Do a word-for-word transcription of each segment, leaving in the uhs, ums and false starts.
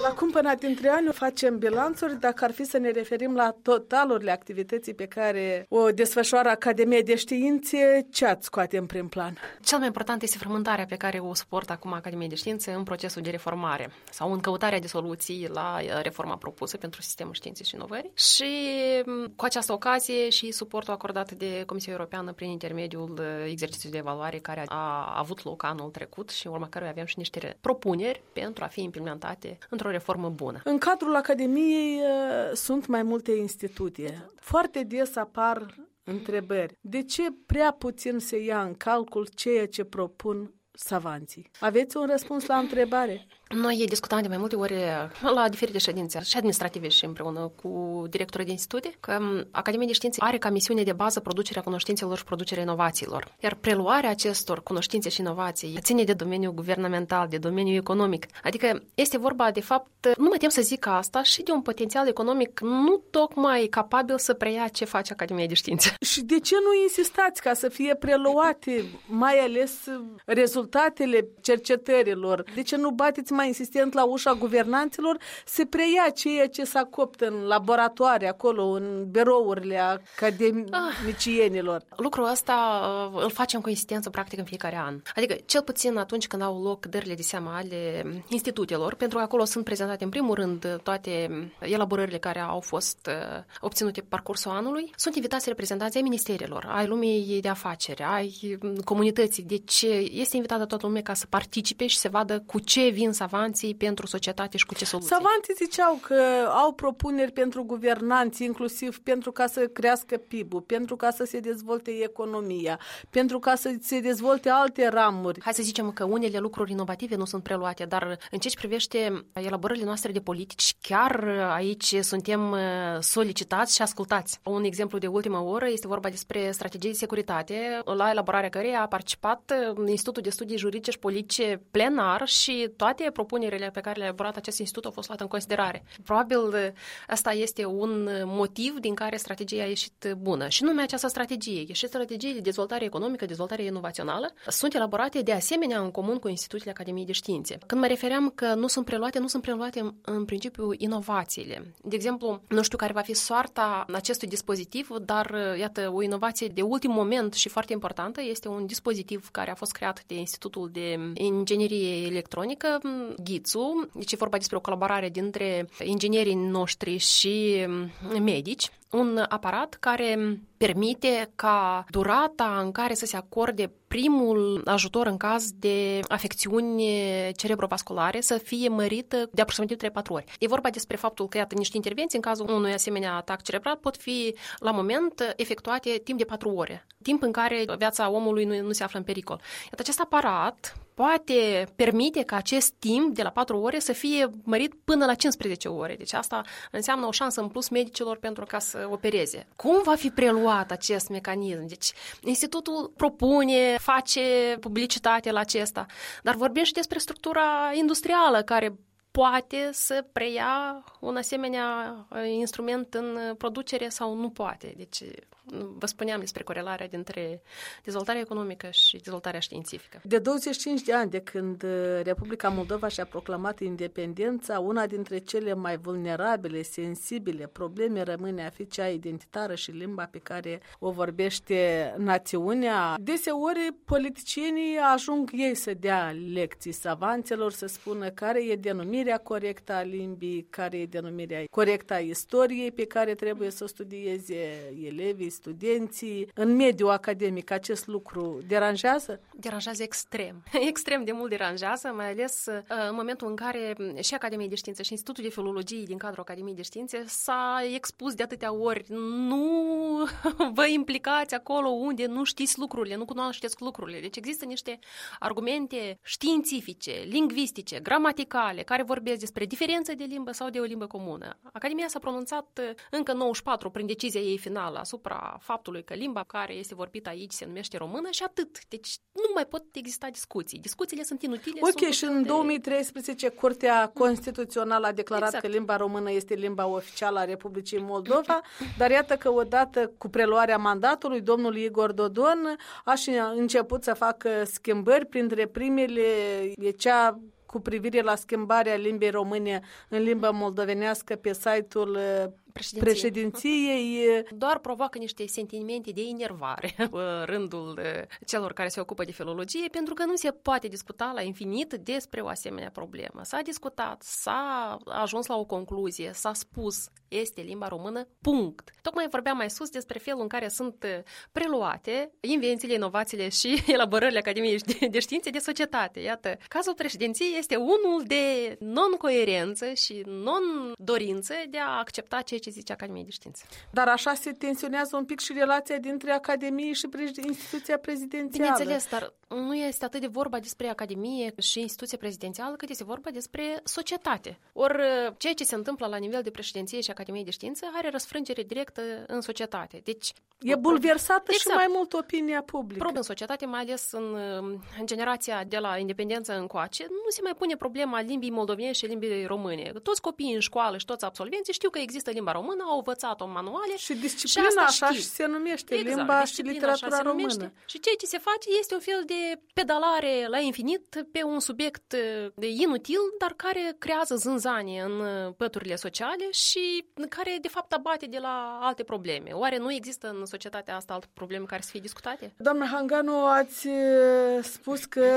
La cumpăna dintre ani facem bilanțuri, dacă ar fi să ne referim la totalurile activității pe care o desfășoară Academia de Științe, ce ați scoate în prim plan? Cel mai important este frământarea pe care o suportă acum Academia de Științe în procesul de reformare sau în căutarea de soluții la reforma propusă pentru sistemul științei și inovării și cu această ocazie și suportul acordat de Comisia Europeană prin intermediul exercițiului de evaluare care a avut loc anul trecut și în urma căruia aveam și niște propuneri pentru a fi implementate într-o reformă bună. În cadrul Academiei sunt mai multe institute. Foarte des apar întrebări. De ce prea puțin se ia în calcul ceea ce propun savanții? Aveți un răspuns la întrebare? Noi discutam de mai multe ori la diferite ședințe și administrative și împreună cu directorii de institute că Academia de Științe are ca misiune de bază producerea cunoștințelor și producerea inovațiilor. Iar preluarea acestor cunoștințe și inovații ține de domeniul guvernamental, de domeniul economic. Adică este vorba, de fapt, nu mă tem să zic asta, și de un potențial economic nu tocmai capabil să preia ce face Academia de Științe. Și de ce nu insistați ca să fie preluate, mai ales rezultatele cercetărilor? De ce nu bateți mai insistent la ușa guvernanților, se preia ceea ce s-a copt în laboratoare, acolo, în birourile academicienilor. Ah, lucrul ăsta uh, îl facem cu insistență practic în fiecare an. Adică, cel puțin atunci când au loc dările de seama ale institutelor, pentru că acolo sunt prezentate în primul rând toate elaborările care au fost uh, obținute pe parcursul anului, sunt invitați reprezentanții ai ministerilor, ai lumii de afaceri, ai comunității. Deci este invitată toată lumea ca să participe și să vadă cu ce vin savanții pentru societate și cu ce soluții. Savanții ziceau că au propuneri pentru guvernanți, inclusiv pentru ca să crească P I B-ul, pentru ca să se dezvolte economia, pentru ca să se dezvolte alte ramuri. Hai să zicem că unele lucruri inovative nu sunt preluate, dar în ce privește elaborările noastre de politici, chiar aici suntem solicitați și ascultați. Un exemplu de ultimă oră este vorba despre strategii de securitate, la elaborarea căreia a participat Institutul de Studii Juridice și Politice plenar și toate propunerile pe care le-a elaborat acest institut au fost luate în considerare. Probabil asta este un motiv din care strategia a ieșit bună. Și numai această strategie, și strategiile de dezvoltare economică, dezvoltare inovațională, sunt elaborate de asemenea în comun cu instituțiile Academiei de Științe. Când mă refeream că nu sunt preluate, nu sunt preluate în, în principiu inovațiile. De exemplu, nu știu care va fi soarta acestui dispozitiv, dar iată, o inovație de ultim moment și foarte importantă este un dispozitiv care a fost creat de Institutul de Inginerie Electronică, Ghițu. Deci e vorba despre o colaborare dintre inginerii noștri și medici. Un aparat care permite ca durata în care să se acorde primul ajutor în caz de afecțiuni cerebrovasculare să fie mărită de aproximativ trei patru ori. E vorba despre faptul că, iată, niște intervenții în cazul unui asemenea atac cerebral pot fi, la moment, efectuate timp de patru ore, timp în care viața omului nu, nu se află în pericol. Iată, acest aparat poate permite ca acest timp de la patru ore să fie mărit până la cincisprezece ore. Deci asta înseamnă o șansă în plus medicilor pentru ca să opereze. Cum va fi preluat acest mecanism? Deci institutul propune, face publicitate la acesta, dar vorbim și despre structura industrială care poate să preia un asemenea instrument în producere sau nu poate. Deci vă spuneam despre corelarea dintre dezvoltarea economică și dezvoltarea științifică. De douăzeci și cinci de ani de când Republica Moldova și-a proclamat independența, una dintre cele mai vulnerabile, sensibile probleme rămâne a fi cea identitară și limba pe care o vorbește națiunea. Deseori politicienii ajung ei să dea lecții savanților, să spună care e denumirea corectă a limbii, care e denumirea corectă a istoriei pe care trebuie să o studieze elevii, studenții. În mediul academic acest lucru deranjează? Deranjează extrem. Extrem de mult deranjează, mai ales în momentul în care și Academia de Științe și Institutul de Filologie din cadrul Academiei de Științe s-a expus de atâtea ori. Nu vă implicați acolo unde nu știți lucrurile, nu cunoașteți lucrurile. Deci există niște argumente științifice, lingvistice, gramaticale, care vorbesc despre diferență de limbă sau de o limbă comună. Academia s-a pronunțat încă în nouăzeci și patru prin decizia ei finală asupra faptului că limba care este vorbită aici se numește română și atât. Deci nu mai pot exista discuții. Discuțiile sunt inutile. Ok, sunt și în de... două mii treisprezece Curtea Constituțională a declarat exact. că limba română este limba oficială a Republicii Moldova, dar iată că odată cu preluarea mandatului, domnul Igor Dodon a și început să facă schimbări, printre primele e cea cu privire la schimbarea limbii române în limba moldovenească pe site-ul Președinție. președinției. Doar provoacă niște sentimente de enervare în rândul celor care se ocupă de filologie, pentru că nu se poate discuta la infinit despre o asemenea problemă. S-a discutat, s-a ajuns la o concluzie, s-a spus, este limba română, punct. Tocmai vorbeam mai sus despre felul în care sunt preluate invențiile, inovațiile și elaborările Academiei de Științe de societate. Iată, cazul președinției este unul de non-coerență și non-dorință de a accepta ceea ce zice Academia de Științe. Dar așa se tensionează un pic și relația dintre Academie și instituția prezidențială. Bineînțeles, dar nu este atât de vorba despre Academie și instituție prezidențială, cât este vorba despre societate. Ori ceea ce se întâmplă la nivel de președinție și Academie de Științe are răsfrângere directă în societate. Deci e bulversată exact. Și mai mult opinia publică. Probabil în societate, mai ales în, în generația de la independență încoace, nu se mai pune problema limbii moldovenești și limbii române. Toți copiii în școală și toți absolvenții știu că există limba română, au învățat-o în manuale. Și disciplina și așa și se numește, exact, limba și literatura română. Și ceea ce se face este un fel de pedalare la infinit pe un subiect inutil, dar care creează zânzanie în păturile sociale și care de fapt abate de la alte probleme. Oare nu există în societatea asta alte probleme care să fie discutate? Doamna Hanganu, ați spus că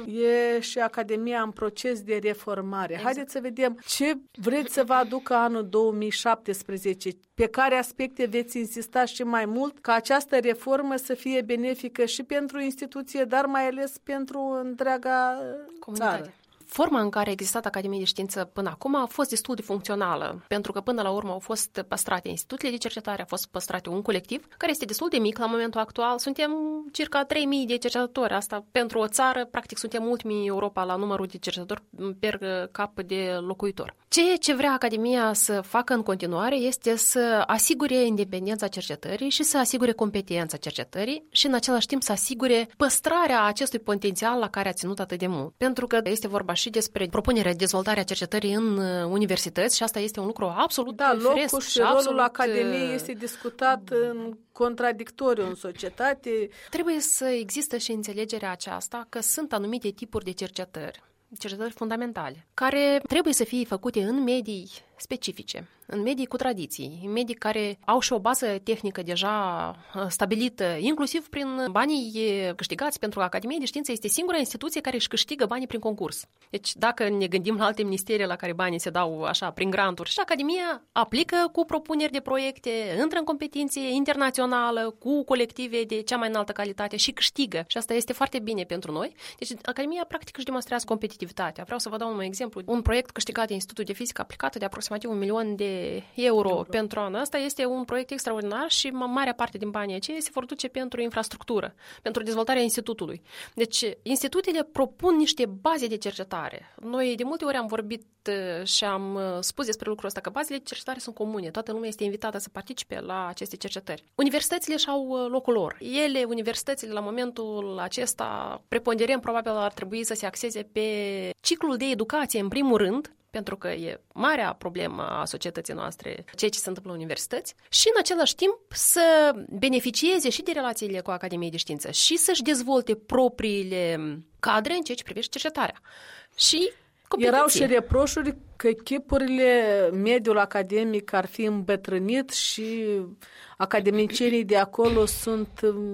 e și Academia în proces de reformare. Exact. Haideți să vedem ce vreți să vă aducă anul două mii șaptesprezece, pe care aspecte veți insista și mai mult ca această reformă să fie benefică și pentru instituție, dar mai ales pentru întreaga comunitate. Țară. Forma în care a existat Academia de Știință până acum a fost destul de funcțională, pentru că până la urmă au fost păstrate instituțiile de cercetare, a fost păstrate un colectiv, care este destul de mic la momentul actual. Suntem circa trei mii de cercetători. Asta pentru o țară, practic suntem ultimii în Europa la numărul de cercetători per cap de locuitor. Ceea ce vrea Academia să facă în continuare este să asigure independența cercetării și să asigure competența cercetării și în același timp să asigure păstrarea acestui potențial la care a ținut atât de mult. Pentru că este vorba și despre propunerea de dezvoltare a cercetării în universități și asta este un lucru absolut da, fresc. Locul și rolul absolut... Academiei este discutat în contradictoriu în societate. Trebuie să există și înțelegerea aceasta că sunt anumite tipuri de cercetări, cercetări fundamentale, care trebuie să fie făcute în medii specifice, în medii cu tradiții, în medii care au și o bază tehnică deja stabilită, inclusiv prin banii câștigați, pentru că Academia de Științe este singura instituție care își câștigă banii prin concurs. Deci dacă ne gândim la alte ministerii la care banii se dau așa prin granturi, și Academia aplică cu propuneri de proiecte, intră în competiție internațională cu colective de cea mai înaltă calitate și câștigă. Și asta este foarte bine pentru noi. Deci Academia practic își demonstrează competitivitatea. Vreau să vă dau un exemplu. Un proiect câștigat de Institutul de Fizică Aplicată de aproximativ un milion de euro, euro pentru anul ăsta este un proiect extraordinar și marea parte din banii aceia se vor duce pentru infrastructură, pentru dezvoltarea institutului. Deci, institutele propun niște baze de cercetare. Noi de multe ori am vorbit și am spus despre lucrul ăsta, că bazele de cercetare sunt comune. Toată lumea este invitată să participe la aceste cercetări. Universitățile și-au locul lor. Ele, universitățile, la momentul acesta, preponderent, probabil ar trebui să se axeze pe ciclul de educație, în primul rând, pentru că e marea problemă a societății noastre, ceea ce se întâmplă în universități, și în același timp să beneficieze și de relațiile cu Academia de Știință și să-și dezvolte propriile cadre în ceea ce privește cercetarea. Și competenție. Erau și reproșuri că chipurile, mediul academic ar fi îmbătrânit și academicienii de acolo sunt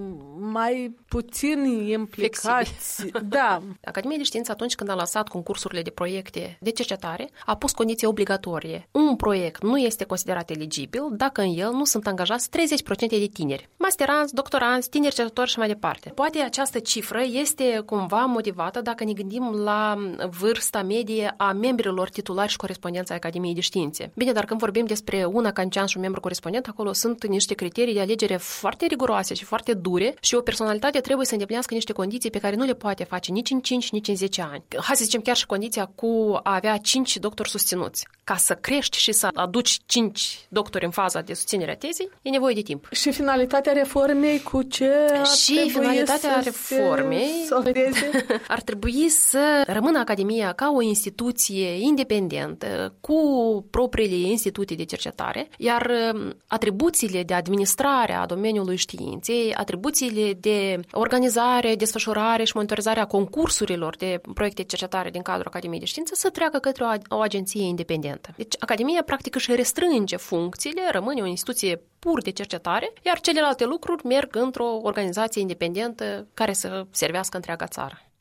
mai puțin implicați. Da. Academia de Știință, atunci când a lansat concursurile de proiecte de cercetare, a pus condiții obligatorie. Un proiect nu este considerat eligibil dacă în el nu sunt angajați treizeci la sută de tineri. Masteranți, doctoranți, tineri cercetători și mai departe. Poate această cifră este cumva motivată dacă ne gândim la vârsta medie a membrilor titulari și corespondenți ai Academiei de Științe. Bine, dar când vorbim despre un academician și un membru corespondent, acolo sunt niște criterii de alegere foarte riguroase și foarte dure și o personalitate trebuie să îndeplinească niște condiții pe care nu le poate face nici în cinci, nici în zece ani. Hai să zicem chiar și condiția cu a avea cinci doctori susținuți. Ca să crești și să aduci cinci doctori în faza de susținere a tezei, e nevoie de timp. Și finalitatea reformei cu ce ar Și finalitatea reformei ar trebui să rămână Academia ca o instituție independentă, independent, cu propriile instituții de cercetare, iar atribuțiile de administrare a domeniului științei, atribuțiile de organizare, desfășurare și monitorizare a concursurilor de proiecte de cercetare din cadrul Academiei de Știință să treacă către o, o agenție independentă. Deci Academia practic își restrânge funcțiile, rămâne o instituție pur de cercetare, iar celelalte lucruri merg într-o organizație independentă care să servească întreaga țară.